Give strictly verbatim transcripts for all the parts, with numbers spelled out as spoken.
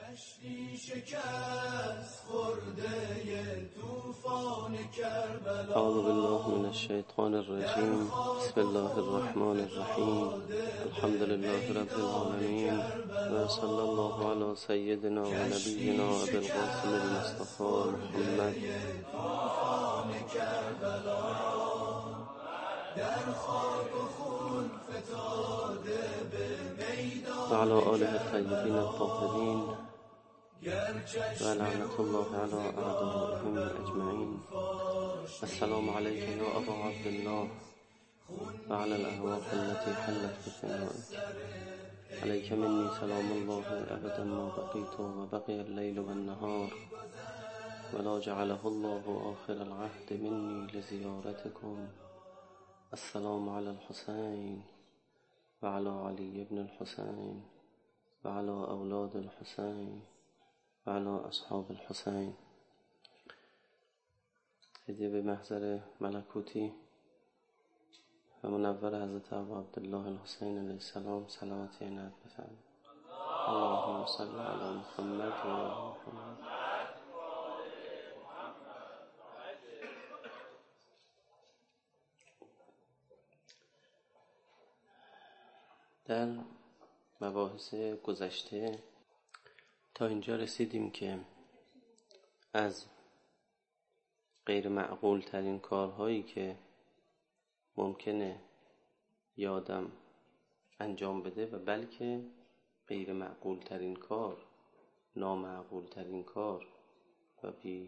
دشتی شکست خورده طوفان کربلا. اعوذ بالله من الشیطان الرجیم. بسم الله الرحمن الرحیم. الحمد لله رب العالمین و صلی الله علی سیدنا و نبینا ابی القاسم المصطفى محمد. طوفان کربلا در خاک و خون فتاده به میدان و علی آله الطیبین الطاهرین و لعنت الله علی اعدائهم اجمعین. السلام علیک یا ابا عبدالله و علی الارواح التي حلت بفنائک. علیک منی سلام الله ابدا ما بقیت و بقی اللیل و النهار ولا جعله الله آخر العهد منی لزیارتکم. السلام علی الحسین و علی علی ابن الحسین و علی اولاد الحسین و علی اصحاب الحسین. هدیه به محضر ملکوتی و منور حضرت ابا عبدالله الحسین علیه السلام صلوات عنایت بفرمایید. اللهم صل علی محمد و آل محمد. در مباحث گذشته تا اینجا رسیدیم که از غیر معقول ترین کارهایی که ممکنه یه آدم انجام بده و بلکه غیر معقول ترین کار، نامعقول ترین کار و بی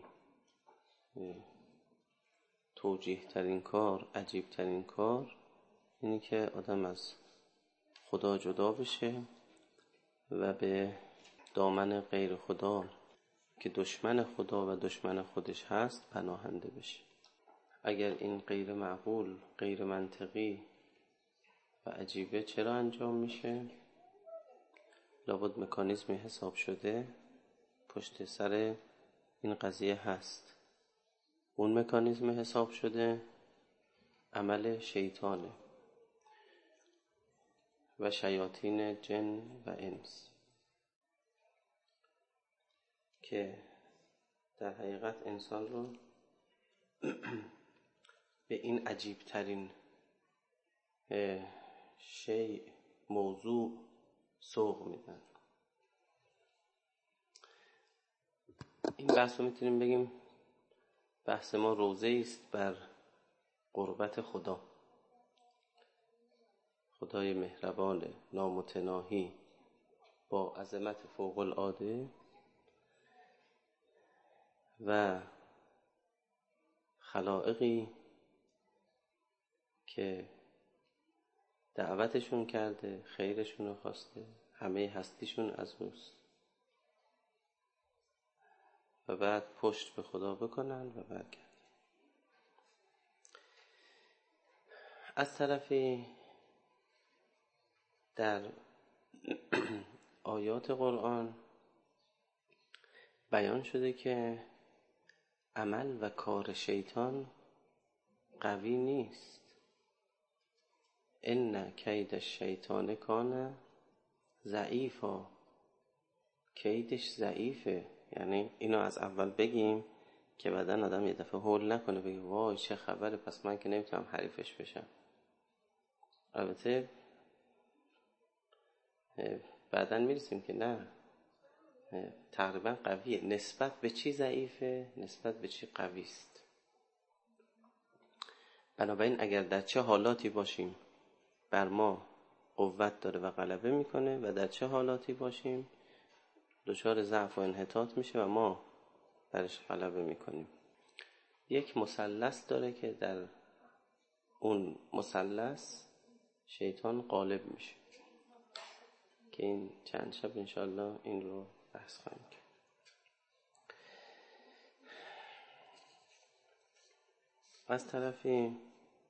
توجیه ترین کار، عجیب ترین کار اینی که آدم از خدا جدا بشه و به دامن غیر خدا که دشمن خدا و دشمن خودش هست پناهنده بشه. اگر این غیر معقول، غیر منطقی و عجیبه چرا انجام میشه؟ لابد مکانیزمی حساب شده پشت سر این قضیه هست. اون مکانیزم حساب شده عمل شیطانه و شیاطین جن و انس که در حقیقت انسان رو به این عجیب ترین شیء موضوع سوق میدن. این بحث رو میتونیم بگیم بحث ما روضه است بر قربت خدا، خدای مهربان نامتناهی با عظمت فوق العاده و خلائقی که دعوتشون کرده، خیرشون رو خواسته، همه هستیشون از اوست و بعد پشت به خدا بکنن و برگردن. از طرفی در آیات قرآن بیان شده که عمل و کار شیطان قوی نیست. ان کید الشیطان کان ضعیفا. کیدش ضعیفه. یعنی اینو از اول بگیم که بعدن آدم یه دفعه هول نکنه بگه وای چه خبره، پس من که نمیتونم حریفش بشم. البته بعدن میرسیم که نه، تقریبا قویه. نسبت به چی ضعیفه؟ نسبت به چی قوی است. بنابراین اگر در چه حالاتی باشیم بر ما قوت داره و غلبه میکنه و در چه حالاتی باشیم دچار ضعف و انحطاط میشه و ما درش غلبه میکنیم. یک مثلث داره که در اون مثلث شیطان غالب میشه که این چند شب انشاءالله این رو بحث خواهیم کرد. از طرفی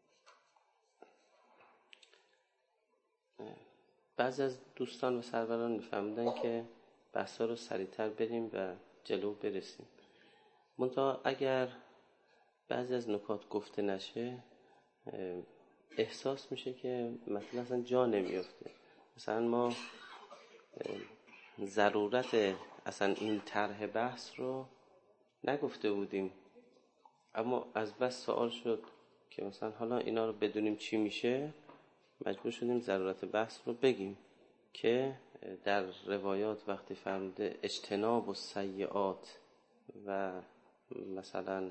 بعضی از دوستان و سروران میفهمیدن که بحثا رو سریعتر بریم و جلو برسیم. منتها اگر بعضی از نکات گفته نشه احساس میشه که مثلا اصلا جا نمیافته. مثلا ما ضرورت اصلا این طرح بحث رو نگفته بودیم، اما از بس سوال شد که مثلا حالا اینا رو بدونیم چی میشه، مجبور شدیم ضرورت بحث رو بگیم که در روایات وقتی فرموده اجتناب السیئات و مثلا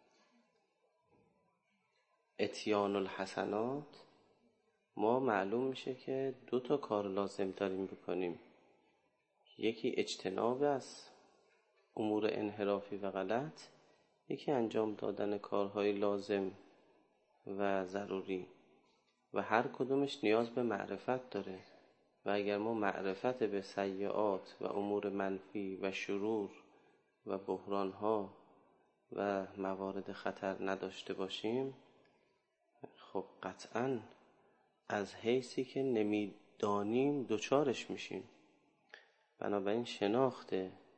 اتیان الحسنات، ما معلوم میشه که دو تا کار لازم داریم بکنیم. یکی اجتناب از امور انحرافی و غلط، یکی انجام دادن کارهای لازم و ضروری، و هر کدومش نیاز به معرفت داره. و اگر ما معرفت به سیئات و امور منفی و شرور و بحرانها و موارد خطر نداشته باشیم، خب قطعاً از حیثی که نمیدانیم دوچارش میشیم. بنابراین شناخت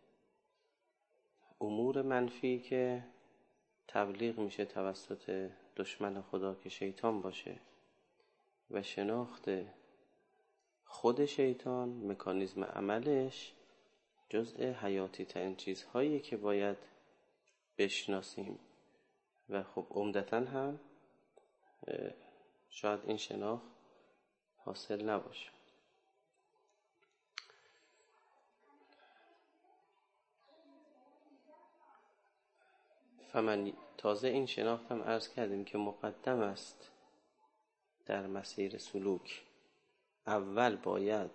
امور منفی که تبلیغ میشه توسط دشمن خدا که شیطان باشه، و شناخت خود شیطان، مکانیزم عملش، جزء حیاتی ترین چیزهایی که باید بشناسیم. و خب عمدتاً هم شاید این شناخت حاصل نباشه. فمن تازه این شناخت هم عرض کردیم که مقدم است در مسیر سلوک. اول باید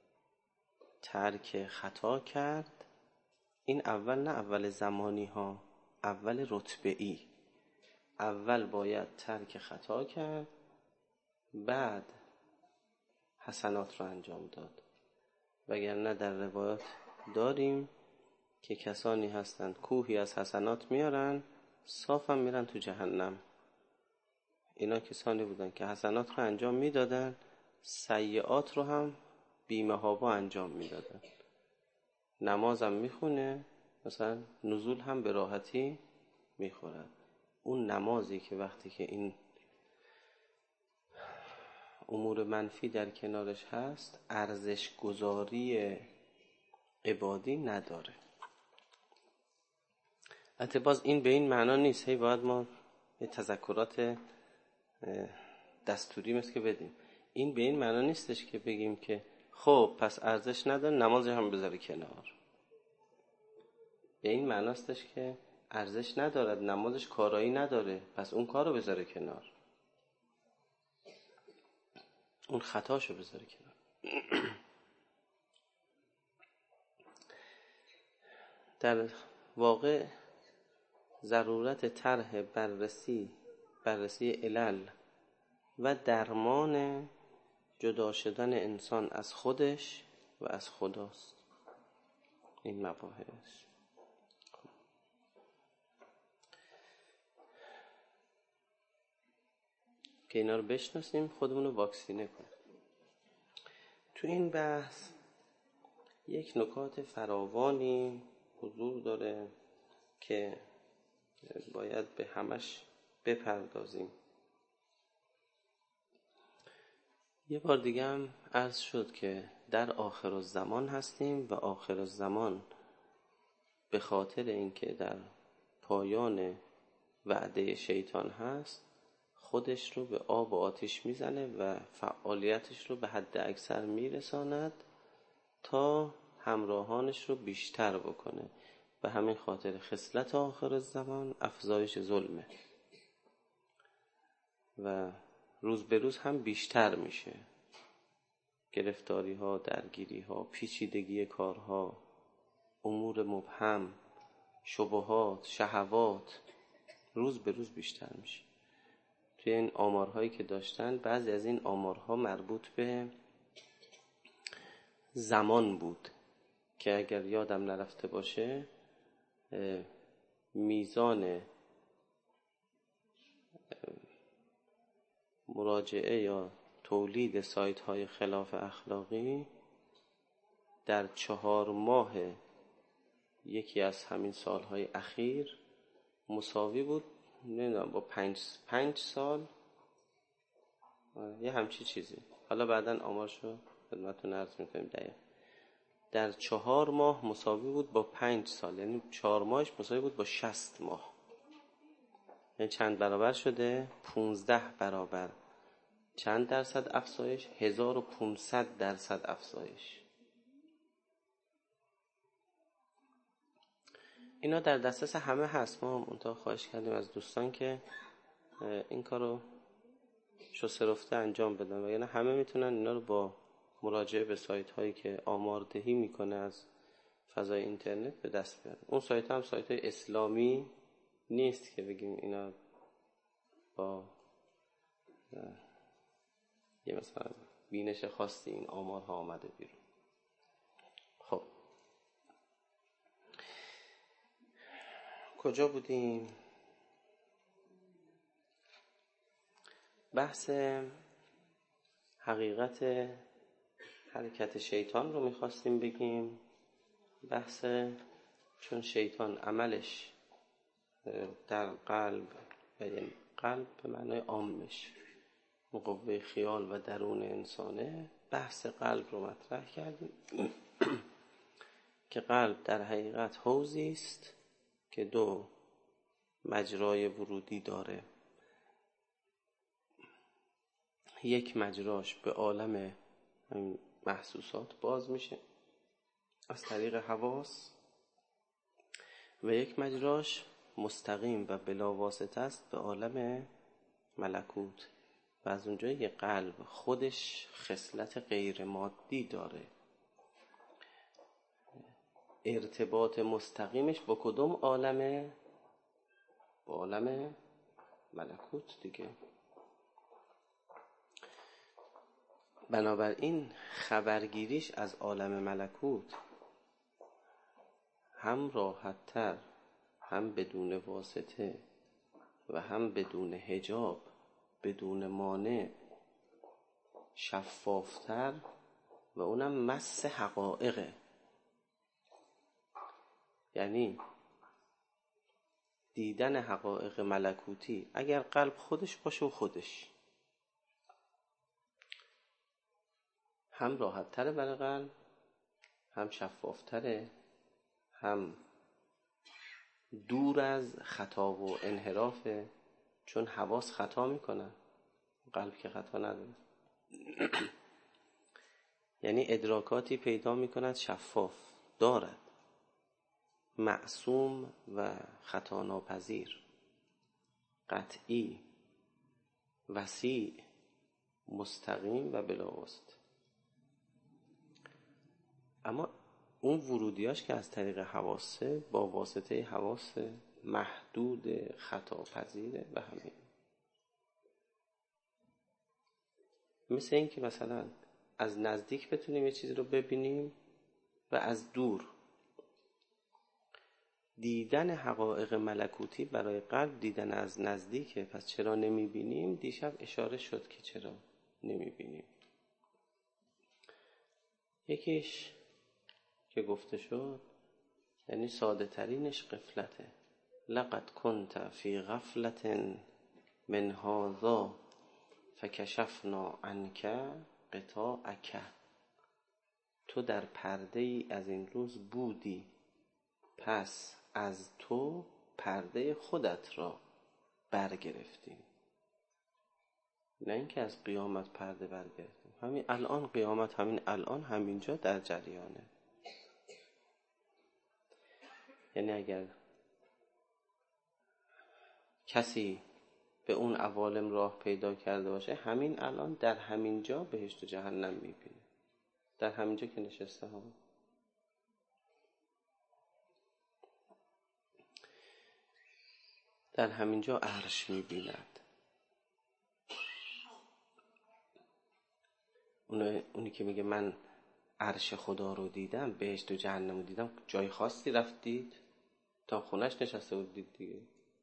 ترک خطا کرد. این اول نه اول زمانی ها، اول رتبه‌ای. اول باید ترک خطا کرد، بعد حسنات رو انجام داد. وگرنه در روایات داریم که کسانی هستند کوهی از حسنات میارن، صافم میرن تو جهنم. اینا کسانی بودن که حسنات رو انجام میدادن، سیئات رو هم بی‌محابا انجام میدادن. نمازم میخونه، مثلا نزول هم به راحتی میخورد. اون نمازی که وقتی که این امور منفی در کنارش هست، ارزش گذاری عبادی نداره. البته باز این به این معنا نیست هی باید ما یه تذکرات دستوری مثل که بدیم. این به این معنا نیستش که بگیم که خب پس ارزش نداره، نماز هم بذاره کنار. به این معناستش که ارزش ندارد، نمازش کارایی نداره، پس اون کارو بذاره کنار، اون خطاشو بذاره کنار. در واقع ضرورت طرح بررسی بررسی علل و درمان جدا شدن انسان از خودش و از خداست. این مباحث که اینا رو بشناسیم، خودمون رو واکسینه کنیم. تو این بحث یک نکات فراوانی حضور داره که باید به همش بپردازیم. یه بار دیگه هم عرض شد که در آخر الزمان هستیم و آخر الزمان به خاطر اینکه در پایان وعده شیطان هست، خودش رو به آب و آتش میزنه و فعالیتش رو به حد اکثر میرساند تا همراهانش رو بیشتر بکنه. به همین خاطر خصلت آخر الزمان افزایش ظلمه و روز به روز هم بیشتر میشه. گرفتاری ها، درگیری ها، پیچیدگی کارها، امور مبهم، شبهات، شهوات روز به روز بیشتر میشه. توی این آمارهایی که داشتن، بعضی از این آمارها مربوط به زمان بود که اگر یادم نرفته باشه میزان مراجعه یا تولید سایت های خلاف اخلاقی در چهار ماه یکی از همین سالهای اخیر مساوی بود نمیدونم با پنج, پنج سال یه همچی چیزی. حالا بعداً آمارشو خدمتتون عرض میکنیم دقیق. در چهار ماه مساوی بود با پنج سال، یعنی چهار ماهش مساوی بود با شصت ماه. یعنی چند برابر شده؟ پونزده برابر. چند درصد افزایش؟ هزار و پانصد درصد افزایش. اینا در دسترس همه هست. ما منتها خواهش کردیم از دوستان که این کارو شسته رفته انجام بدن، وگرنه همه میتونن اینا رو با مراجعه به سایت هایی که آماردهی میکنه از فضای اینترنت به دست بیارن. اون سایت هم سایت های اسلامی نیست که بگیم اینا با یه مثلا بینش خاصی این آمارها آمده بیرون. خب کجا بودیم؟ بحث حقیقت حرکت شیطان رو میخواستیم بگیم. بحث چون شیطان عملش در قلب، یعنی قلب به معنای عامش، قوه خیال و درون انسانه، بحث قلب رو مطرح کردیم که قلب در حقیقت حوضی است که دو مجرای ورودی داره. یک مجراش به عالم محسوسات باز میشه از طریق حواس و یک مجراش مستقیم و بلا واسطه است به عالم ملکوت و از اونجایی که قلب خودش خصلت غیر مادی داره، ارتباط مستقیمش با کدوم عالمه؟ با عالم ملکوت دیگه. بنابراین خبرگیریش از عالم ملکوت هم راحت تر، هم بدون واسطه و هم بدون حجاب، بدون مانع، شفافتر و اونم مس حقایقه. یعنی دیدن حقایق ملکوتی اگر قلب خودش باشه و خودش هم راحت تره برای قلب، هم شفافتره، هم دور از خطا و انحرافه، چون حواس خطا میکنن، قلب که خطا نداره. یعنی ادراکاتی پیدا میکند شفاف دارد، معصوم و خطا ناپذیر، قطعی، وسیع، مستقیم و بلاواسطه. اما اون ورودیاش که از طریق حواسه، با واسطه حواس محدود، خطا پذیره و همین. مثل این که مثلا از نزدیک بتونیم یه چیزی رو ببینیم و از دور. دیدن حقایق ملکوتی برای قلب دیدن از نزدیکه، پس چرا نمیبینیم؟ دیشب اشاره شد که چرا نمیبینیم. یکیش که گفته شد یعنی ساده ترینش غفلته. لقد كنت فی غفلت من هذا فکشفنا عنک غطاءک. تو در پرده ای از این روز بودی، پس از تو پرده خودت را برگرفتیم. نه اینکه از قیامت پرده برگرفتیم، همین الان قیامت، همین الان همینجا در جریانه. یعنی اگر کسی به اون عوالم راه پیدا کرده باشه، همین الان در همین جا بهشت و جهنم میبینه، در همین جا که نشسته ها. در همین جا عرش میبیند. اونی که میگه من عرش خدا رو دیدم، بهشت و جهنم رو دیدم، جای خاصی رفتید؟ تا خونش نشسته بودید دیگه.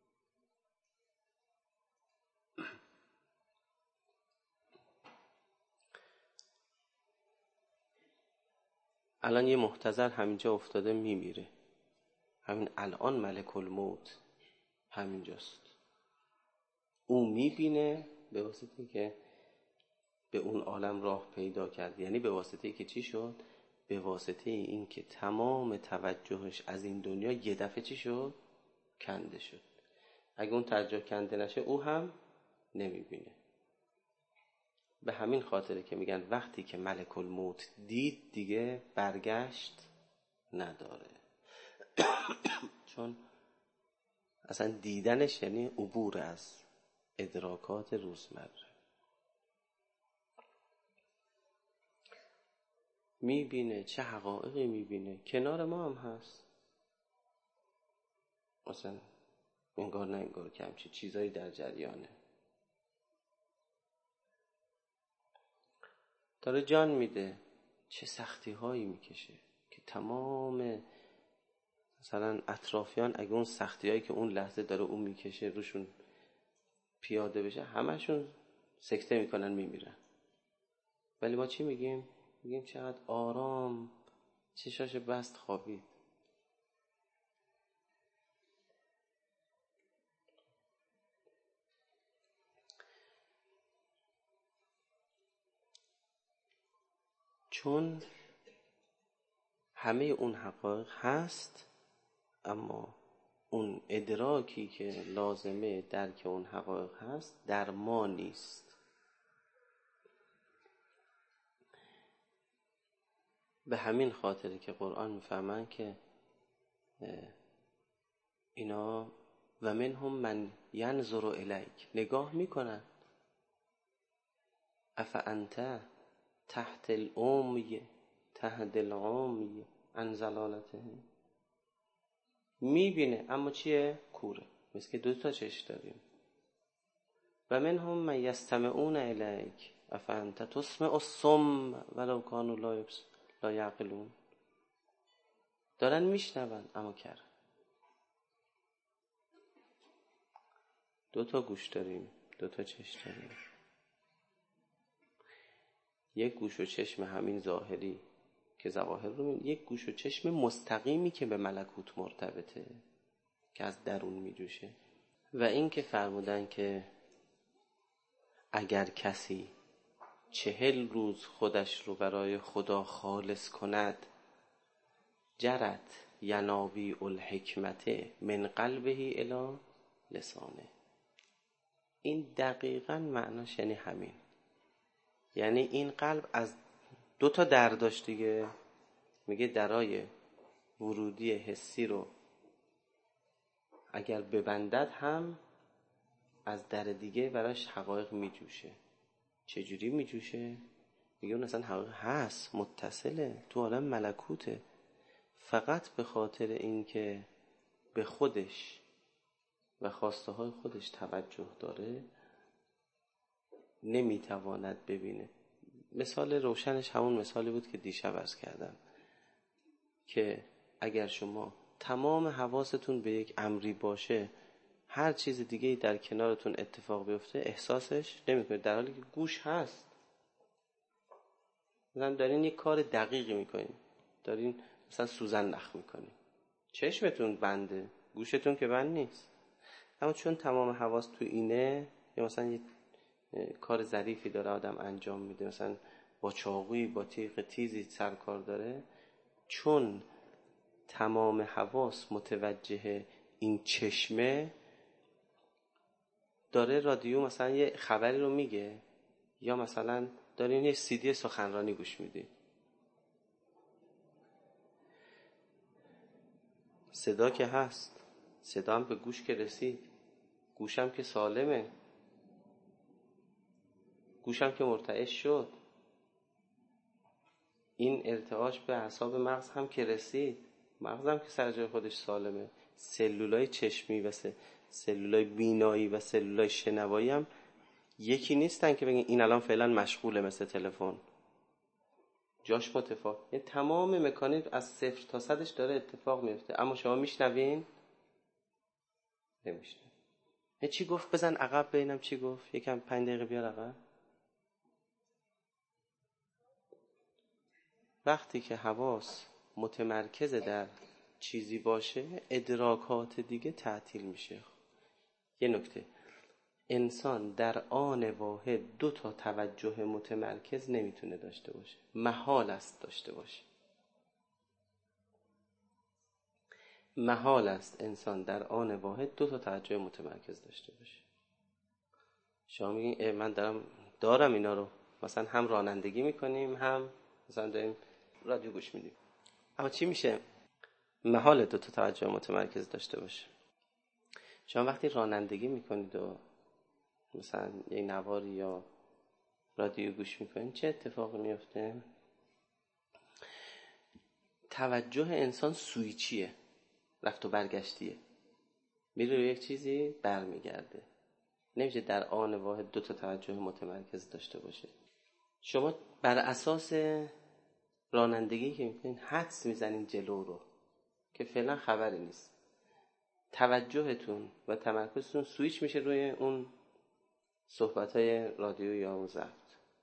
الان یه محتضر همینجا افتاده میمیره، همین الان ملک الموت همینجاست. او میبینه به واسطه که به اون عالم راه پیدا کرد. یعنی به واسطه که چی شد؟ به واسطه این که تمام توجهش از این دنیا یه دفعه چی شد؟ کنده شد. اگه اون توجه کنده نشه او هم نمیبینه. به همین خاطره که میگن وقتی که ملک الموت دید دیگه برگشت نداره. چون اصلا دیدنش یعنی عبور از ادراکات روزمره. میبینه چه حقایقی میبینه، کنار ما هم هست. مثلا انگار نه انگار که همچی چیزایی در جریانه. داره جان میده، چه سختی هایی میکشه که تمام مثلا اطرافیان اگه اون سختی هایی که اون لحظه داره اون میکشه روشون پیاده بشه همشون سکته میکنن میمیرن. ولی ما چی میگیم؟ میگیم چقدر آرام چشاش بست خوابید. چون همه اون حقایق هست، اما اون ادراکی که لازمه درک اون حقایق هست در ما نیست. به همین خاطره که قرآن میفهمن که اینا و منهم من ینظر الیک، نگاه میکنن. افانت تحت العمی تحت العمی عن ضلالته، میبینه اما چیه؟ کوره. مثل که دو تا چشم داریم. و منهم من یستمعون الیک افانت تسمع الصم ولو کانوا لا یبصرون لا یعقلون، دارن میشنون اما کر. دو تا گوش داریم، دو تا چشم داریم. یک گوش و چشم همین ظاهری که ظواهر رو می‌بینیم، یک گوش و چشم مستقیمی که به ملکوت مرتبطه که از درون میجوشه. و این که فرمودن که اگر کسی چهل روز خودش رو برای خدا خالص کند جرت ینابی الحکمت من قلبه الی لسانه، این دقیقاً معناش یعنی همین. یعنی این قلب از دو تا در داشت دیگه. میگه درای ورودی حسی رو اگر ببندد هم از در دیگه براش حقایق میجوشه. چجوری میجوشه؟ میگه اون اصلا حقایق هست، متصله، تو عالم ملکوته. فقط به خاطر این که به خودش و خواسته های خودش توجه داره نمیتواند ببینه. مثال روشنش همون مثالی بود که دیشب عرض کردم که اگر شما تمام حواستون به یک امری باشه، هر چیز دیگه‌ای در کنارتون اتفاق بیفته احساسش نمی‌کنید، در حالی که گوش هست. مثلا دارین یک کار دقیقی میکنین، دارین مثلا سوزن نخ میکنین، چشمتون بنده، گوشتون که بند نیست. اما چون تمام حواس تو اینه، یا مثلا یک کار ظریفی داره آدم انجام میده، مثلا با چاقویی با تیغ تیزی سر کار داره، چون تمام حواس متوجه این چشمه، داره رادیو مثلا یه خبری رو میگه یا مثلا دارین یه سی دی سخنرانی گوش میدی، صدا که هست، صدا هم به گوش که رسید، گوشم که سالمه، گوشم که مرتعش شد، این ارتعاش به اعصاب مغز هم که رسید، مغزم که سر جای خودش سالمه، سلولای چشمی و سلولای بینایی و سلولای شنوایی هم یکی نیستن که بگین این الان فعلا مشغوله مثل تلفن، جاش متفاوت. یعنی تمام مکانیزم از صفر تا صدش داره اتفاق میفته، اما شما میشنوین؟ نمیشنوین. چی گفت؟ بزن عقب ببینم چی گفت، یکم پنج دقیقه بیار عقب. وقتی که حواس متمرکز در چیزی باشه، ادراکات دیگه تعطیل میشه. یه نکته، انسان در آن واحد دو تا توجه متمرکز نمیتونه داشته باشه، محال است داشته باشه. محال است انسان در آن واحد دو تا توجه متمرکز داشته باشه. شما میگین من دارم دارم اینا رو، مثلا هم رانندگی میکنیم هم مثلا داریم رادیو گوش میدیم، اما چی میشه؟ محال دو تا توجه متمرکز داشته باشه. شما وقتی رانندگی میکنید و مثلا یک نواری یا رادیو گوش میکنید چه اتفاقی میفته؟ توجه انسان سویچیه، رفت و برگشتیه، میره روی یک چیزی برمیگرده. نمیشه در آن واحد دو تا توجه متمرکز داشته باشه. شما بر اساس رانندگی که میکنین حدس میزنین جلو رو که فعلا خبری نیست، توجهتون و تمرکزتون سویچ میشه روی اون صحبت‌های رادیو یا اون ضبط.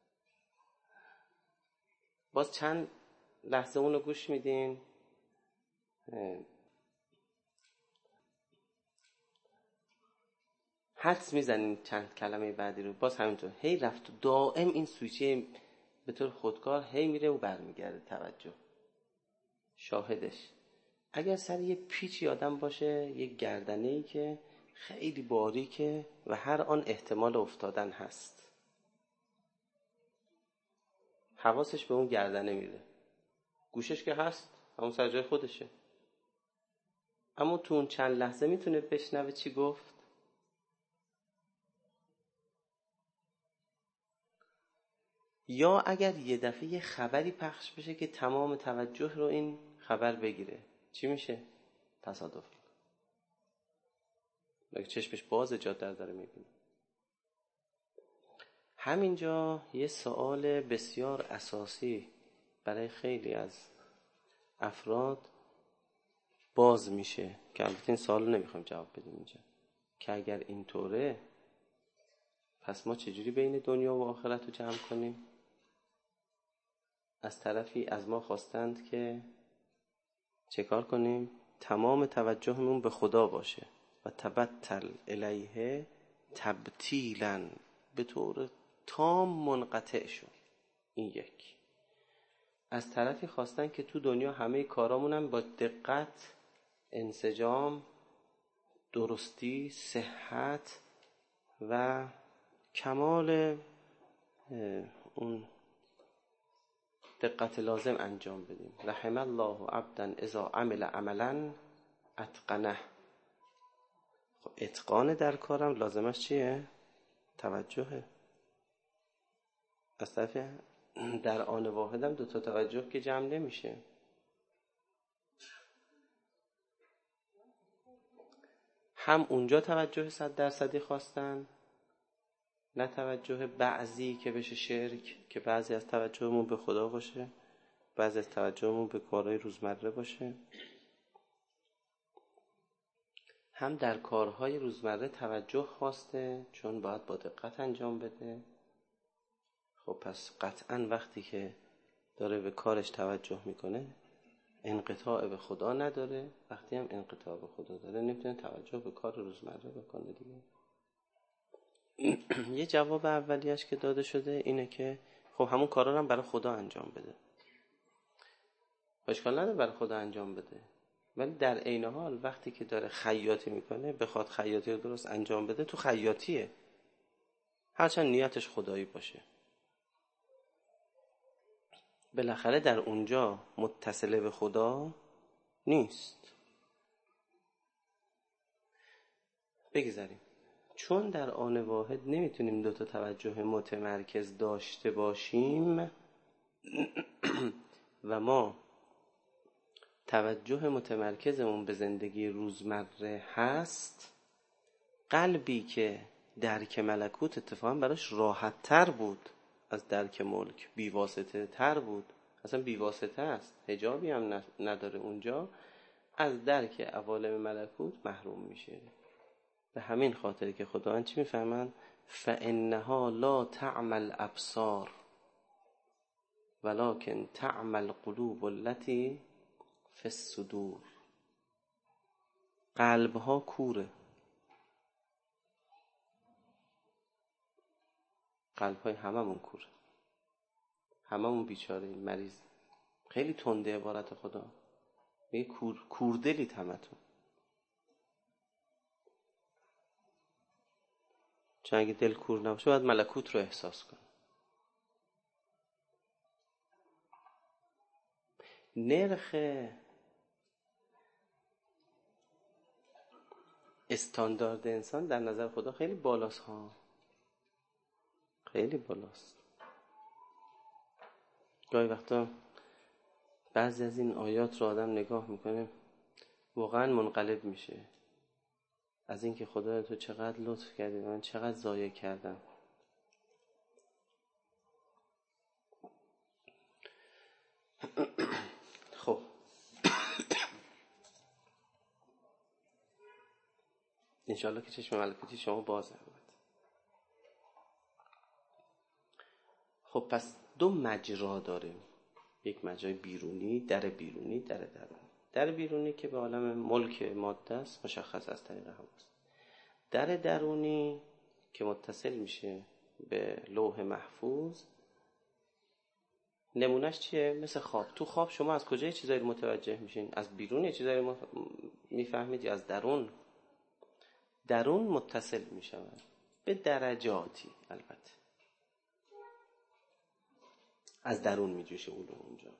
باز چند لحظه اون رو گوش میدین، حدس میزنین چند کلمه بعدی رو، باز همینطور هی رفت و دائم این سویچه به طور خودکار هی میره و برمیگرده توجه. شاهدش اگر سر یه پیچی آدم باشه، یه گردنه‌ای که خیلی باریکه و هر آن احتمال افتادن هست، حواسش به اون گردنه میره، گوشش که هست همون سر جای خودشه، اما تو اون چند لحظه میتونه بشنوه چی گفت. یا اگر یه دفعه یه خبری پخش بشه که تمام توجه رو این خبر بگیره، چی میشه؟ تصادف. اگه چشمش باز جاده داره میبینه. همینجا یه سوال بسیار اساسی برای خیلی از افراد باز میشه که البته این سوال رو نمیخوایم جواب بدیم اینجا، که اگر اینطوره پس ما چجوری بین دنیا و آخرت رو جمع کنیم؟ از طرفی از ما خواستند که چه کار کنیم؟ تمام توجهمون به خدا باشه و تبتل الیه تبتیلا، به طور تام منقطع شو. این یک. از طرفی خواستن که تو دنیا همه کارامونم با دقت، انسجام، درستی، صحت و کمال اون دقت لازم انجام بدیم. رحم الله عبدا اذا عمل عملا اتقنه. خب اتقان در کارم لازمش چیه؟ توجهه. از طرف در آن واحدم دو تا توجه که جمع نمیشه. هم اونجا توجه صد درصدی خواستن، نه توجه بعضی که بشه شرک، که بعضی از توجهمون به خدا باشه، بعضی از توجهمون به کارهای روزمره باشه. هم در کارهای روزمره توجه خواسته چون باید با دقت انجام بده. خب پس قطعاً وقتی که داره به کارش توجه میکنه انقطاع به خدا نداره، وقتی هم انقطاع به خدا داره نمیتونه توجه به کار روزمره بکنه دیگه. یه جواب اولیش که داده شده اینه که خب همون کارا رو هم برای خدا انجام بده، اشکال نداره برای خدا انجام بده، ولی در عین حال وقتی که داره خیاطی میکنه بخواد خیاطی رو درست انجام بده تو خیاطیه، هرچند نیتش خدایی باشه، بالاخره در اونجا متصله به خدا نیست. بگذاریم چون در آن واحد نمیتونیم دو تا توجه متمرکز داشته باشیم و ما توجه متمرکزمون به زندگی روزمره هست، قلبی که درک ملکوت اتفاقا براش راحت تر بود از درک ملک، بیواسطه تر بود، اصلا بیواسطه است، حجابی هم نداره اونجا، از درک عوالم ملکوت محروم میشه. به همین خاطر که خداوند چی میفهمن؟ فإنها لا تعمى الابصار ولكن تعمى القلوب التي فی الصدور. قلب ها کوره، قلب های هممون کوره، هممون بیچاره مریض. خیلی تنده عبارت خدا. میگه کور کوردلی همتون. چون اگه دل کور نباشه باید ملکوت رو احساس کنه. نرخ استاندارد انسان در نظر خدا خیلی بالاست ها، خیلی بالاست. گاهی وقتا بعضی از این آیات رو آدم نگاه میکنه واقعا منقلب میشه از اینکه خدا تو چقدر لطف کردی، من چقدر ضایع کردم. خب انشاءالله که چشم ملکوتی شما باز بود. خب پس دو مجرا داریم، یک مجرای بیرونی، در بیرونی، در درونی. در بیرونی که به عالم ملک ماده است، مشخص از طریق هواست. در درونی که متصل میشه به لوح محفوظ. نمونهش چیه؟ مثل خواب. تو خواب شما از کجای چیزایی متوجه میشین؟ از بیرون یه چیزایی مف... میفهمید یا از درون؟ درون متصل میشود به درجاتی. البته از درون میجوشه علوم اونجا.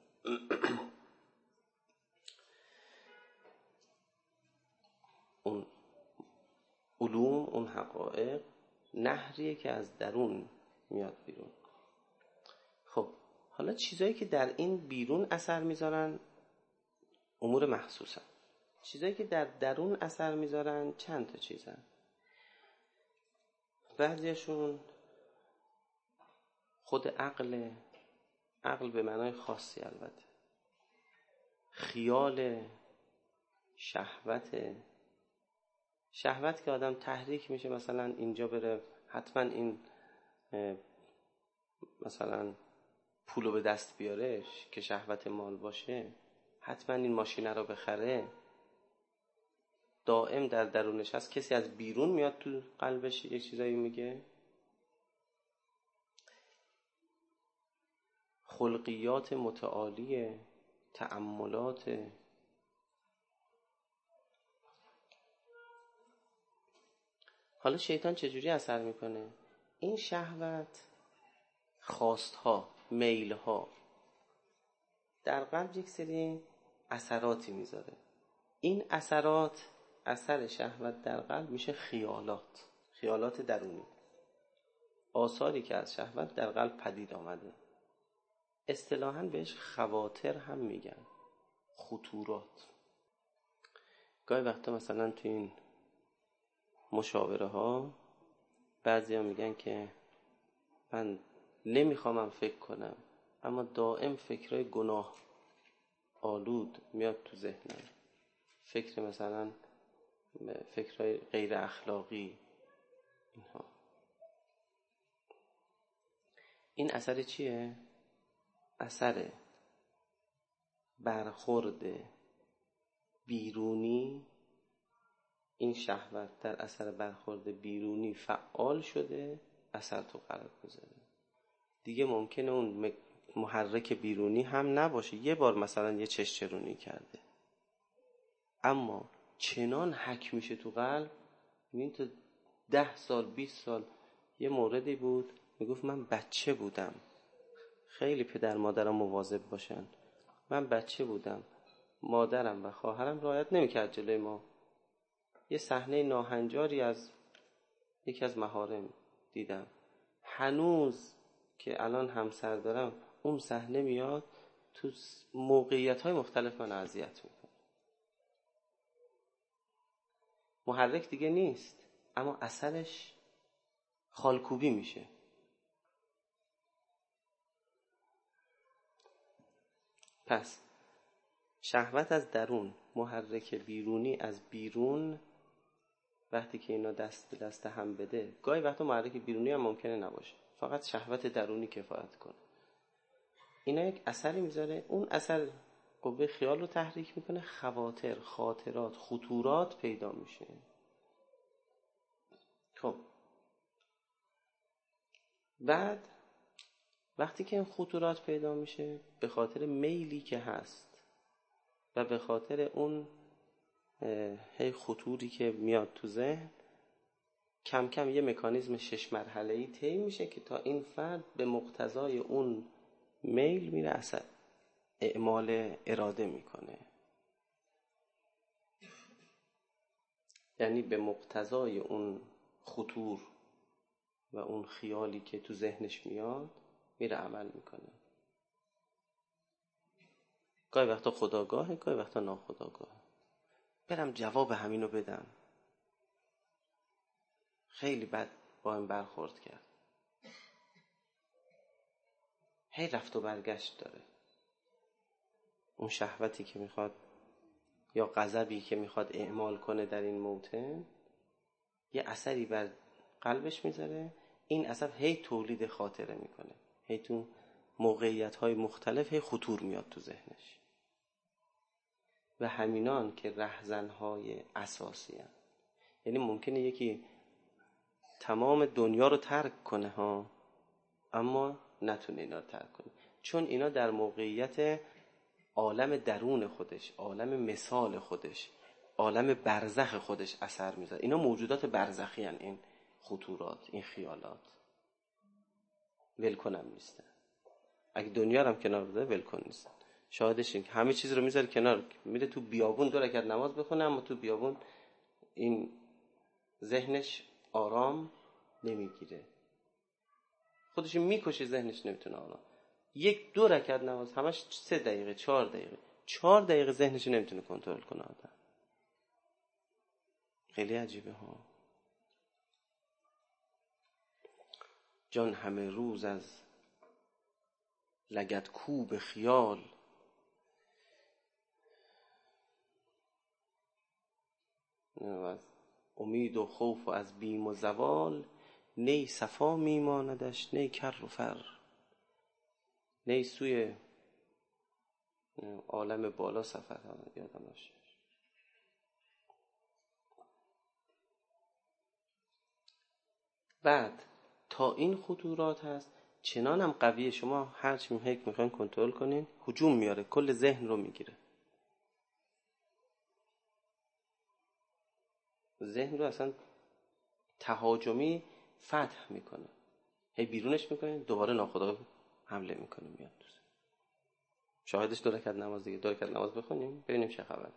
اون علوم، اون حقایق نهریه که از درون میاد بیرون. خب حالا چیزایی که در این بیرون اثر میذارن امور محسوسن. چیزایی که در درون اثر میذارن چند تا چیزن. بعضیشون خود عقل، عقل به معنای خاصی البته، خیال، شهوت. شهوت که آدم تحریک میشه مثلا اینجا بره حتما این مثلا پولو به دست بیاره که شهوت مال باشه، حتما این ماشینه رو بخره، دائم در درونش هست. کسی از بیرون میاد تو قلبش یک چیزایی میگه. خلقیات متعالیه، تأملات. حالا شیطان چجوری اثر میکنه؟ این شهوت، خواستها، میلها در قلب یک سری اثراتی میذاره. این اثرات، اثر شهوت در قلب میشه خیالات، خیالات درونی، آثاری که از شهوت در قلب پدید آمده. اصطلاحاً بهش خواطر هم میگن، خطورات. گاهی وقتا مثلا تو این مشاوره ها بعضی ها میگن که من نمیخوام فکر کنم، اما دائم فکرهای گناه آلود میاد تو ذهنم. فکر مثلا فکرهای غیر اخلاقی اینها. این اثر چیه؟ اثر برخورد بیرونی. این شهوت در اثر برخورد بیرونی فعال شده، اثر تو قلب بذاره. دیگه ممکنه اون محرک بیرونی هم نباشه. یه بار مثلا یه چشچرونی کرده، اما چنان حک میشه تو قلب. این تا ده سال بیست سال یه موردی بود میگفت من بچه بودم. خیلی پدر مادرم مواظب باشن. من بچه بودم، مادرم و خواهرم رعایت نمیکرد جلوی ما. یه صحنه ناهنجاری از یکی از محارم دیدم. هنوز که الان همسر دارم اون صحنه میاد تو موقعیت‌های مختلف من اذیت میکنه. محرک دیگه نیست، اما اثرش خالکوبی میشه. پس شهوت از درون، محرک بیرونی از بیرون. وقتی که اینا دست به دست هم بده، گاهی وقتا محرک بیرونی هم ممکنه نباشه، فقط شهوت درونی کفایت کنه. اینا یک اثری میذاره. اون اثر قوه خیال رو تحریک میکنه، خواطر، خاطرات، خطورات پیدا میشه. خب بعد وقتی که این خطورات پیدا میشه، به خاطر میلی که هست و به خاطر اون هی خطوری که میاد تو ذهن کم کم یه مکانیزم شش مرحله‌ای طی میشه که تا این فرد به مقتضای اون میل میره اصلا اعمال اراده میکنه. یعنی به مقتضای اون خطور و اون خیالی که تو ذهنش میاد میره عمل میکنه. گاهی وقتا خودآگاهه، گاهی وقتا ناخودآگاهه. برم جواب همینو بدم، خیلی بد با این برخورد کرد، هی رفت و برگشت داره. اون شهوتی که میخواد یا غضبی که میخواد اعمال کنه در این موطن یه اثری بر قلبش میذاره، این اثر هی تولید خاطره میکنه، هی تو موقعیت‌های مختلف هی خطور میاد تو ذهنش. و همینان که رهزن‌های اساسی هستند. یعنی ممکنه یکی تمام دنیا رو ترک کنه ها، اما نتونه اینا رو ترک کنه، چون اینا در موقعیت عالم درون خودش، عالم مثال خودش، عالم برزخ خودش اثر میذاره. اینا موجودات برزخی هستند، این خطورات، این خیالات ولکن هم نیستن. اگه دنیا رو هم کنار بذاره ولکن نیستن. شاهدش این همه چیز رو میذاره کنار، میره تو بیابون دو رکعت نماز بخونه، اما تو بیابون این ذهنش آرام نمیگیره، خودش میکشه، ذهنش نمیتونه آرام. یک دو رکعت نماز همش سه دقیقه چهار دقیقه چهار دقیقه ذهنش نمیتونه کنترل کنه آدم. خیلی عجیبه ها. جان همه روز از لگد کوب خیال، از امید و خوف و از بیم و زوال، نی صفا میماندش نی کر و فر. نی سوی عالم بالا سفر یادم باشه. بعد تا این خطورات هست چنانم قویه، شما هرچی میخواین میخواین کنترل کنین هجوم میاره، کل ذهن رو میگیره، ذهن رو اصلا تهاجمی فتح میکنه، هی بیرونش میکنه، دوباره ناخودآگاه حمله میکنه میاد تو ذهن. شاهدش دو رکعت نماز دیگه، دو رکعت نماز بخونیم ببینیم چه خبره.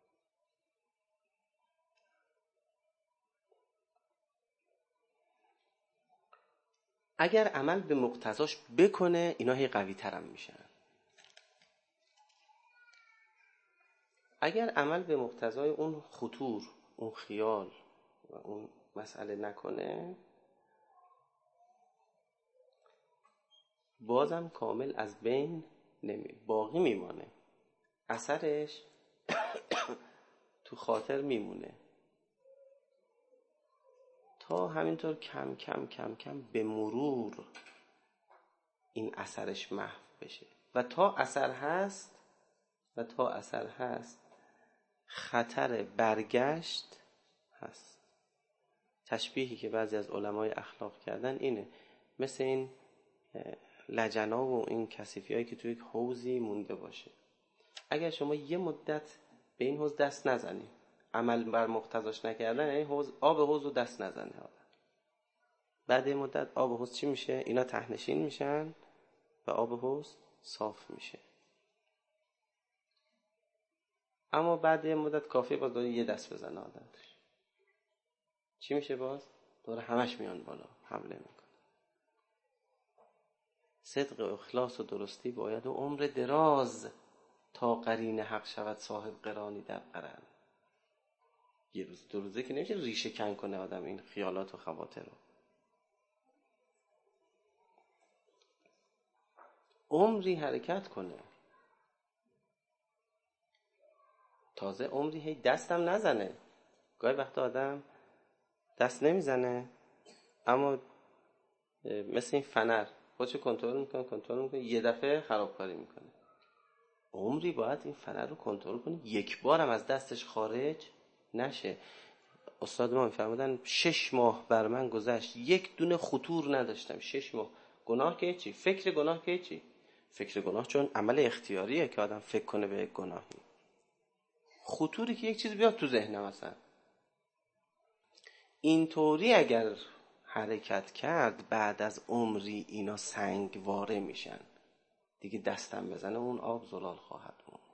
اگر عمل به مقتضاش بکنه اینا هی قوی ترم میشن. اگر عمل به مقتضای اون خطور، اون خیال و اون مسئله نکنه، بازم کامل از بین نمی باقی میمانه، اثرش تو خاطر میمونه، تا همینطور کم کم کم کم به مرور این اثرش محو بشه. و تا اثر هست و تا اثر هست خطر برگشت هست. تشبیهی که بعضی از علمای اخلاق کردن اینه، مثل این لجنا و این کثیفی هایی که توی یک حوضی مونده باشه. اگر شما یه مدت به این حوض دست نزنی، عمل بر مقتضاش نکردن، این حوض آب حوض رو دست نزنه آدم، بعد این مدت آب حوض چی میشه؟ اینا تهنشین میشن و آب حوض صاف میشه. اما بعد این مدت کافیه باز داره یه دست بزنه آدم، چی میشه؟ باز دوره همش میان بالا حمله میکنه. صدق و اخلاص و درستی باید و عمر دراز، تا قرین حق شود صاحب قرانی در قرن. یه روز دو روزه که نمیشه ریشه کن کنه آدم این خیالات و خواطر رو. عمری حرکت کنه، تازه عمری هی دستم نزنه. گاهی وقت آدم دست نمیزنه اما مثل این فنر خودشو کنترل میکنه کنترل میکنه یه دفعه خرابکاری میکنه. عمری باید این فنر رو کنترل کنه، یک بارم از دستش خارج نشه. استاد ما میفرمودن شش ماه بر من گذشت یک دونه خطور نداشتم. شش ماه. گناه که چی؟ فکر گناه که چی؟ فکر گناه چون عمل اختیاریه که آدم فکر کنه به یک گناهی. خطوری که یک چیز بیاد تو ذهنم مثلا اینطوری اگر حرکت کرد بعد از عمری اینا سنگواره میشن دیگه، دستم بزنه اون آب زلال خواهد موند.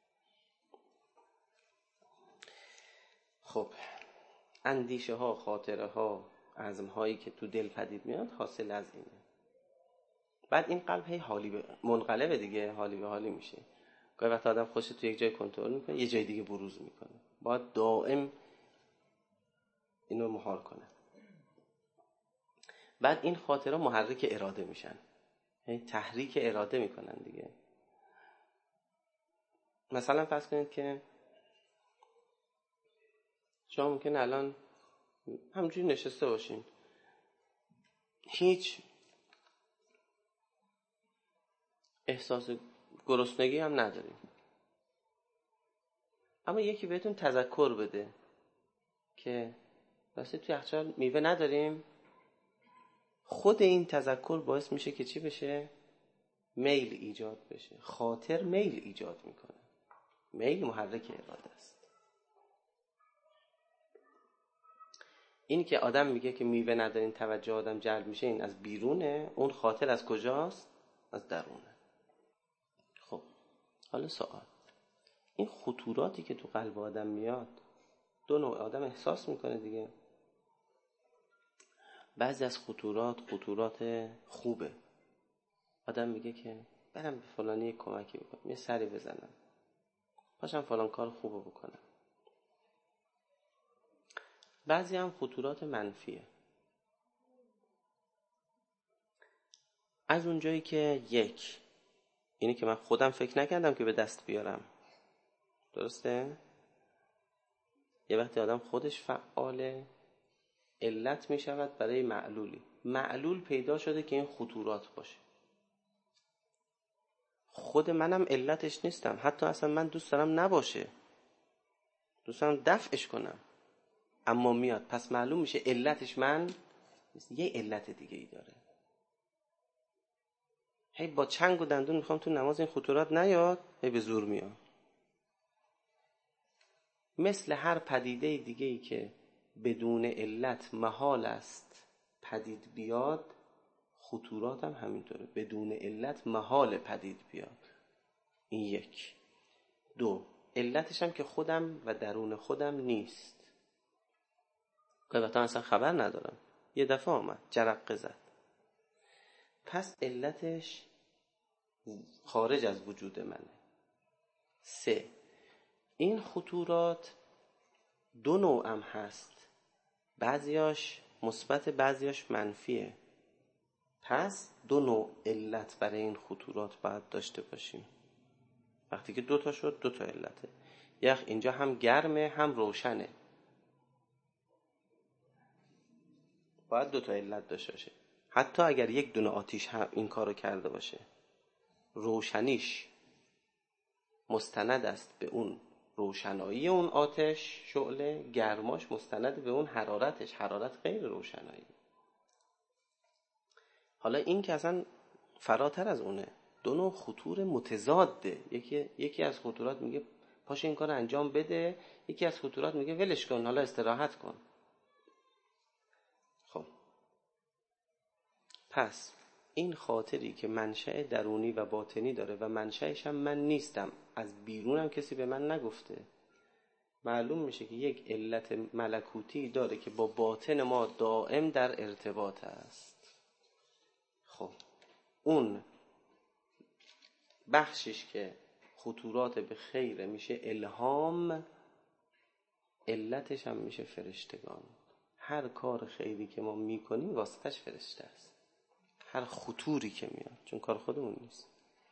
خب اندیشه ها، خاطره ها، عزم هایی که تو دل پدید میاد حاصل از اینه. بعد این قلب هی حالی به منقلبه دیگه، حالی به حالی میشه. گاهی وقت آدم خودش تو یک جای کنترل میکنه، یه جای دیگه بروز میکنه. باید دائم اینو مهار کنه. بعد این خاطره محرک اراده میشن، هی تحریک اراده میکنن دیگه. مثلا فرض کنید که شما ممکن الان همونجوری نشسته باشین، هیچ احساس گرسنگی هم نداریم، اما یکی بهتون تذکر بده که راستی توی یخچال میوه نداریم. خود این تذکر باعث میشه که چی بشه؟ میل ایجاد بشه. خاطر میل ایجاد میکنه. میل محرک اراده است. این که آدم میگه که میوه ندارین توجه آدم جلب میشه، این از بیرونه. اون خاطر از کجاست؟ از درونه. خب حالا سوال، این خطوراتی که تو قلب آدم میاد دو نوع آدم احساس میکنه دیگه. بعضی از خطورات خطورات خوبه. آدم میگه که برم به فلانی یک کمکی بکنم، یه سری بزنم، پاشم فلان کار خوبو بکنم. بعضی هم خطورات منفیه. از اونجایی که یک، اینی که من خودم فکر نکردم که به دست بیارم، درسته؟ یه وقتی آدم خودش فعاله، علت می شود برای معلولی. معلول پیدا شده که این خطورات باشه. خود منم علتش نیستم، حتی اصلا من دوست دارم نباشه، دوست دارم دفعش کنم، اما میاد. پس معلوم میشه علتش من یه علت دیگه ای داره. هی با چنگ و دندون میخوام تو نماز این خطورات نیاد، هی به زور میاد. مثل هر پدیده دیگه ای که بدون علت محال است پدید بیاد، خطورات هم همینطوره، بدون علت محال پدید بیاد. این یک. دو، علتش هم که خودم و درون خودم نیست. البته اصلا خبر ندارم، یه دفعه آمد جرقه زد، پس علتش خارج از وجود منه. سه، این خطورات دو نوع هم هست، بعضیاش مثبت بعضیاش منفیه. پس دو نوع علت برای این خطورات باید داشته باشیم. وقتی که دو تا شد، دو تا علته. یخ اینجا هم گرمه هم روشنه، باید دو تا علت داشته باشه. حتی اگر یک دونه آتیش هم این کارو کرده باشه، روشنیش مستند است به اون روشنایی اون آتش شعله، گرماش مستند به اون حرارتش، حرارت غیر روشنایی. حالا این که اصلا فراتر از اونه، دو نوع خطور متضاده. یکی یکی از خطورات میگه پاش این کار انجام بده، یکی از خطورات میگه ولش کن، حالا استراحت کن. خب پس این خاطری که منشأ درونی و باطنی داره و منشأش هم من نیستم، از بیرونم کسی به من نگفته، معلوم میشه که یک علت ملکوتی داره که با باطن ما دائم در ارتباط است. خب اون بخشش که خطورات به خیر میشه الهام، علتش هم میشه فرشتگان. هر کار خیری که ما میکنیم واسطش فرشته است، هر خطوری که میاد، چون کار خودمون نیست.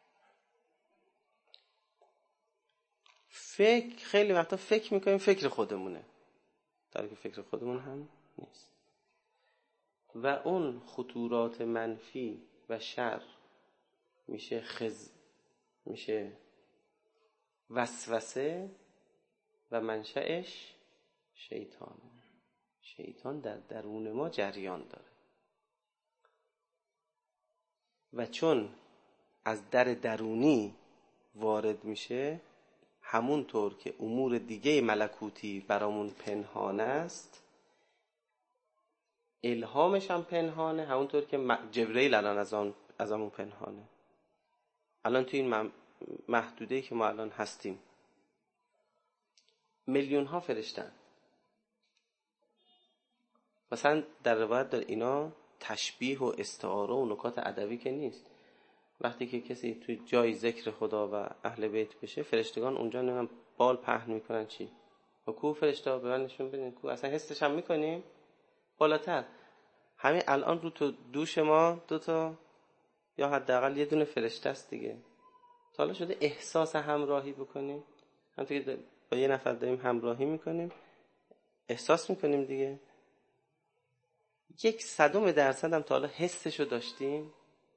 فکر خیلی وقتا فکر میکنیم فکر خودمونه، در که فکر خودمون هم نیست. و اون خطورات منفی و شر میشه خز، میشه وسوسه و منشأش شیطانه. شیطان در درون ما جریان داره و چون از در درونی وارد میشه، همونطور که امور دیگه ملکوتی برامون پنهان است، الهامش هم پنهانه، همونطور که جبرئیل الان از آن از همون پنهانه. الان تو این محدوده‌ای که ما الان هستیم میلیون ها فرشتن. مثلا در روایت داره اینا تشبیه و استعاره و نکات ادبی که نیست. وقتی که کسی توی جای ذکر خدا و اهل بیت بشه، فرشتگان اونجا نمیدونم بال پهن میکنن چی. و کو فرشته به من نشون بدین کو، اصلا حسش هم میکنیم. بالاتر همین الان رو تو دوش ما دو تا یا حداقل یه دونه فرشته است دیگه. تا حالا شده احساس همراهی بکنیم؟ همونطور که با یه نفر داریم همراهی میکنیم احساس میکنیم دیگه. یک صدم درصد هم تا حالا حسشو داشتیم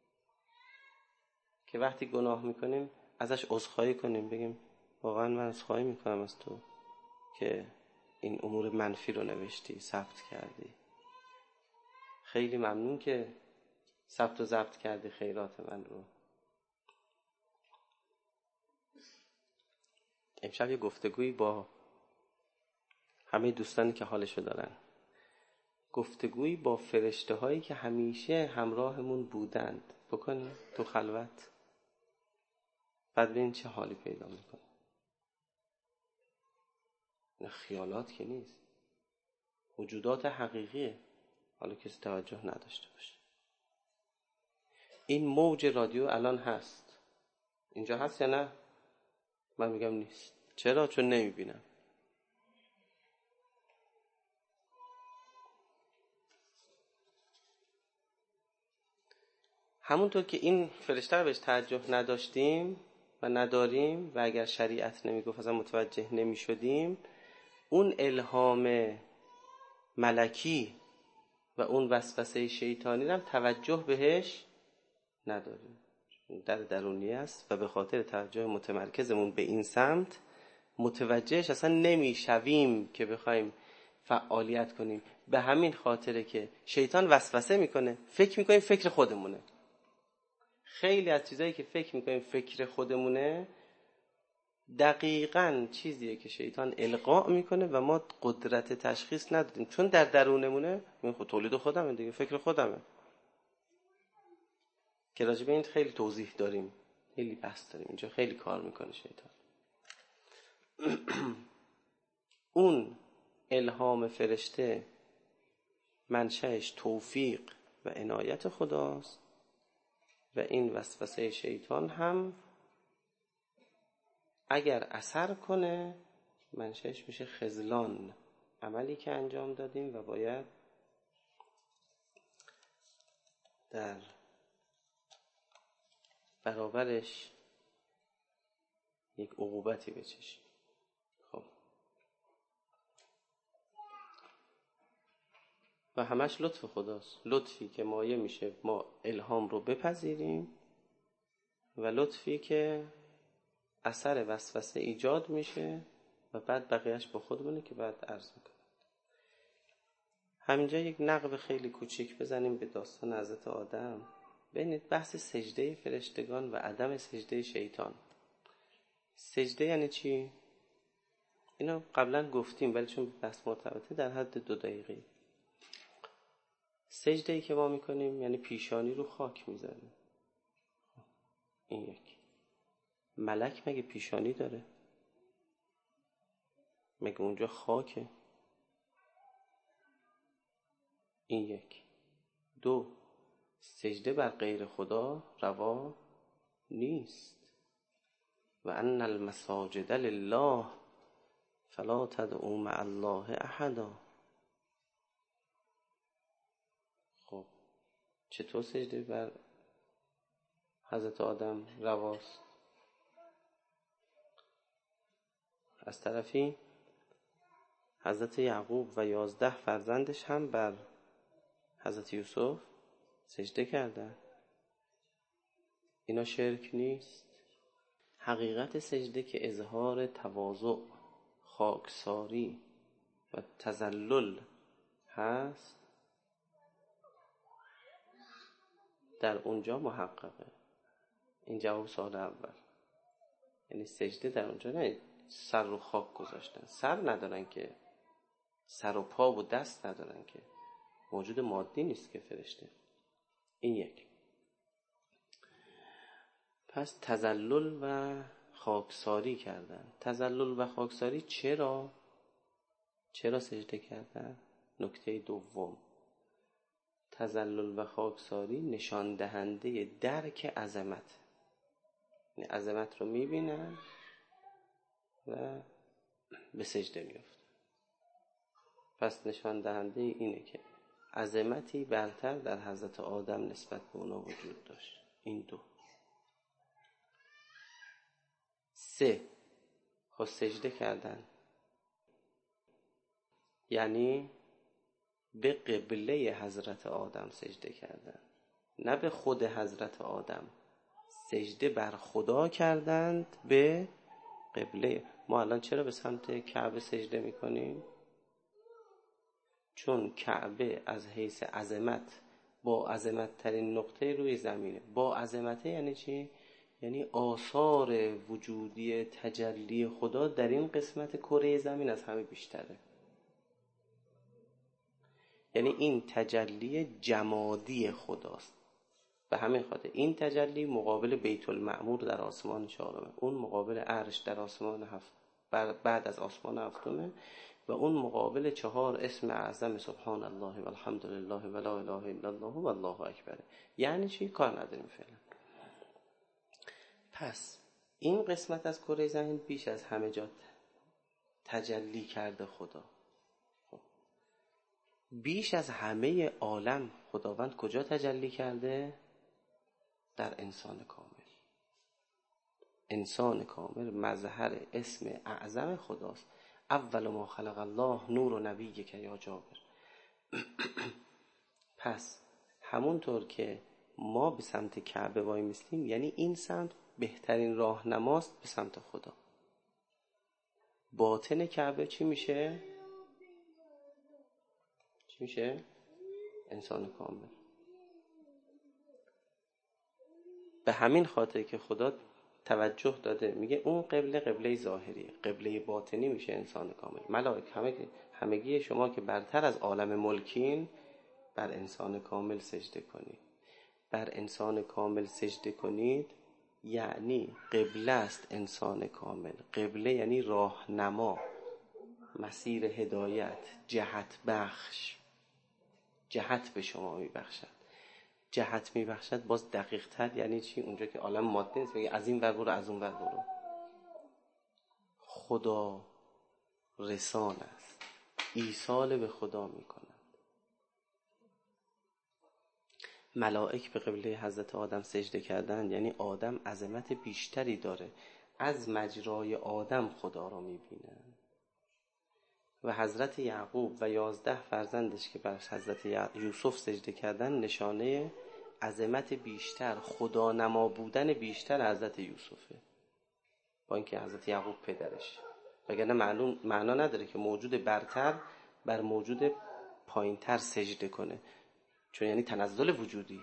که وقتی گناه میکنیم ازش عذرخواهی کنیم، بگیم واقعا من عذرخواهی میکنم از تو که این امور منفی رو نوشتی، ثبت کردی، خیلی ممنون که ثبت و ضبط کردی خیرات من رو. امشب یه گفتگویی با همه دوستانی که حالشو دارن، گفتگویی با فرشته هایی که همیشه همراهمون بودند بکنیم تو خلوت، بعد ببین چه حالی پیدا میکنه. خیالات که نیست، وجودات حقیقیه، حالا کسی توجه نداشته باشه. این موج رادیو الان هست، اینجا هست یا نه؟ من میگم نیست. چرا؟ چون نمیبینم. همونطور که این فرشته رو بهش توجه نداشتیم و نداریم و اگر شریعت نمیگفت اصلا متوجه نمیشدیم، اون الهام ملکی و اون وسوسه شیطانی هم توجه بهش نداریم. در درونی است و به خاطر توجه متمرکزمون به این سمت متوجهش اصلا نمیشویم که بخوایم فعالیت کنیم. به همین خاطره که شیطان وسوسه میکنه، فکر میکنیم فکر خودمونه. خیلی از چیزایی که فکر میکنیم فکر خودمونه دقیقاً چیزیه که شیطان القا میکنه و ما قدرت تشخیص نداریم، چون در درونمونه. من خود تولید خودمه دیگه، فکر خودمه. که راجع به این خیلی توضیح داریم، خیلی بحث داریم اینجا، خیلی کار میکنه شیطان. اون الهام فرشته منشأش توفیق و عنایت خداست و این وسوسه شیطان هم اگر اثر کنه منشأش میشه خذلان، عملی که انجام دادیم و باید در برابرش یک عقوبتی بچشیم. خب و همش لطف خداست، لطفی که مایه میشه ما الهام رو بپذیریم و لطفی که اثر وسوسه ایجاد میشه و بعد بقیهش با خودمونه که بعد عرض میکنه. همینجا یک نقب خیلی کوچیک بزنیم به داستان حضرت آدم. ببینید بحث سجده فرشتگان و عدم سجده شیطان. سجده یعنی چی؟ اینو قبلا گفتیم ولی چون بحث مرتبطه در حد دو دقیقه. سجده‌ای که ما میکنیم یعنی پیشانی رو خاک میزنیم. این یک. ملک مگه پیشانی داره؟ مگه اونجا خاکه؟ این یک. دو، سجده بر غیر خدا روا نیست. و ان المساجد لله فلا تدعوا مع الله احدا. خب چطور سجده بر حضرت آدم رواست؟ از طرفی حضرت یعقوب و یازده فرزندش هم بر حضرت یوسف سجده کردن. اینا شرک نیست؟ حقیقت سجده که اظهار تواضع، خاکساری و تذلل هست در اونجا محققه. این جواب سوال اول. یعنی سجده در اونجا نه سر رو خاک گذاشتن. سر ندارن که، سر و پا و دست ندارن که، موجود مادی نیست که فرشته. این یک. پس تذلل و خاکساری کردن. تذلل و خاکساری چرا؟ چرا سجده کردن؟ نکته دوم، تذلل و خاکساری نشان دهنده درک عظمت، یعنی عظمت رو میبینن و به سجده میافتن. پس نشان دهنده اینه که عظمتی برتر در حضرت آدم نسبت به اونا وجود داشت. این دو. سه، خب سجده کردن یعنی به قبله حضرت آدم سجده کردن، نه به خود حضرت آدم. سجده بر خدا کردند به قبله. ما الان چرا به سمت کعبه سجده میکنیم؟ چون کعبه از حیث عظمت با عظمت ترین نقطه روی زمینه. با عظمت یعنی چی؟ یعنی آثار وجودی تجلی خدا در این قسمت کره زمین از همه بیشتره. یعنی این تجلی جمادی خداست. به همین خاطر این تجلی مقابل بیت المعمور در آسمان چهارمه، اون مقابل عرش در آسمان هفت بعد از آسمان هفتمه، و اون مقابل چهار اسم اعظم سبحان الله و الحمد لله و لا اله الا الله و الله اکبر. یعنی چی؟ کار نداریم فعلا. پس این قسمت از کره زمین بیش از همه جا تجلی کرده خدا. بیش از همه عالم خداوند کجا تجلی کرده؟ در انسان کامل. انسان کامل مظهر اسم اعظم خداست. اول ما خلق الله نور و نبی که یا جابر. پس همونطور که ما به سمت کعبه وای میستیم، یعنی این سمت بهترین راهنماست به سمت خدا. باطن کعبه چی میشه؟ چی میشه؟ انسان کامل. به همین خاطر که خدا توجه داده میگه اون قبله قبله ظاهریه، قبله باطنی میشه انسان کامل. ملائک همه همگی شما که برتر از عالم ملکین بر انسان کامل سجده کنید. بر انسان کامل سجده کنید یعنی قبله است انسان کامل. قبله یعنی راهنما، مسیر هدایت، جهت بخش. جهت به شما میبخشد. جهت میبخشد باز دقیق تر یعنی چی؟ اونجا که عالم ماده نیست بگه از این ور برو از اون ور برو. خدا رسان است، ایصال به خدا میکنند. ملائک به قبله حضرت آدم سجده کردن یعنی آدم عظمت بیشتری داره، از مجرای آدم خدا رو میبینن. و حضرت یعقوب و یازده فرزندش که بر حضرت یوسف سجده کردن نشانه عظمت بیشتر، خدا نما بودن بیشتر حضرت یوسفه، با اینکه حضرت یعقوب پدرش. وگرنه معلوم معنا نداره که موجود برتر بر موجود پایینتر سجده کنه، چون یعنی تنزل وجودی.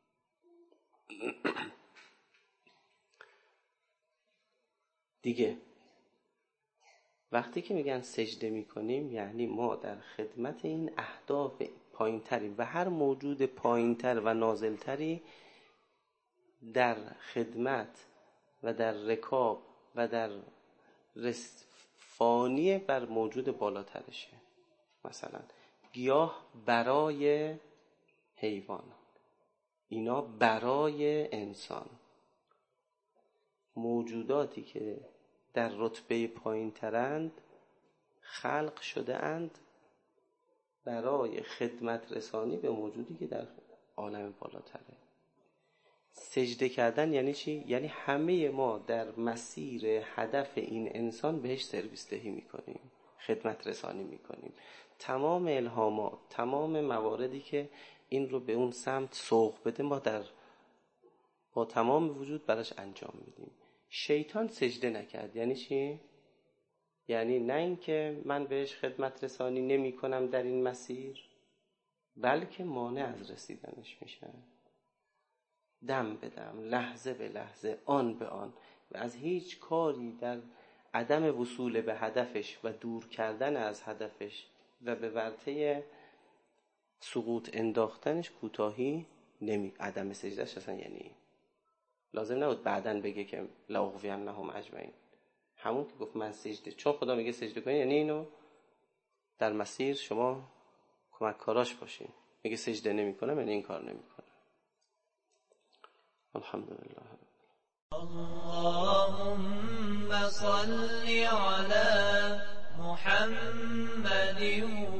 دیگه وقتی که میگن سجده میکنیم یعنی ما در خدمت این اهداف پایینتری و هر موجود پایینتر و نازلتری در خدمت و در رکاب و در فانی بر موجود بالاترشه. مثلا گیاه برای حیوان، اینا برای انسان. موجوداتی که در رتبه پایین ترند خلق شده اند برای خدمت رسانی به موجودی که در عالم بالاتره. سجده کردن یعنی چی؟ یعنی همه ما در مسیر هدف این انسان بهش سرویس دهی میکنیم، خدمت رسانی میکنیم. تمام الهامات، تمام مواردی که این رو به اون سمت سوق بده ما در با تمام وجود براش انجام میدیم. شیطان سجده نکرد یعنی چی؟ یعنی نه اینکه من بهش خدمت رسانی نمی کنم در این مسیر، بلکه مانع از رسیدنش میشن. دم به دم، لحظه به لحظه، آن به آن، و از هیچ کاری در عدم وصول به هدفش و دور کردن از هدفش و به ورطه سقوط انداختنش کوتاهی نمی عدم سجدهش اصلا یعنی لازم نبود بعدن بگه که لاغوینهم اجمعین، همون که گفت من سجده، چون خدا میگه سجده کنین یعنی اینو در مسیر شما کمککاراش باشین. میگه سجده نمیکنم یعنی این کار نمیکنم. الحمدلله. اللهم صل على محمد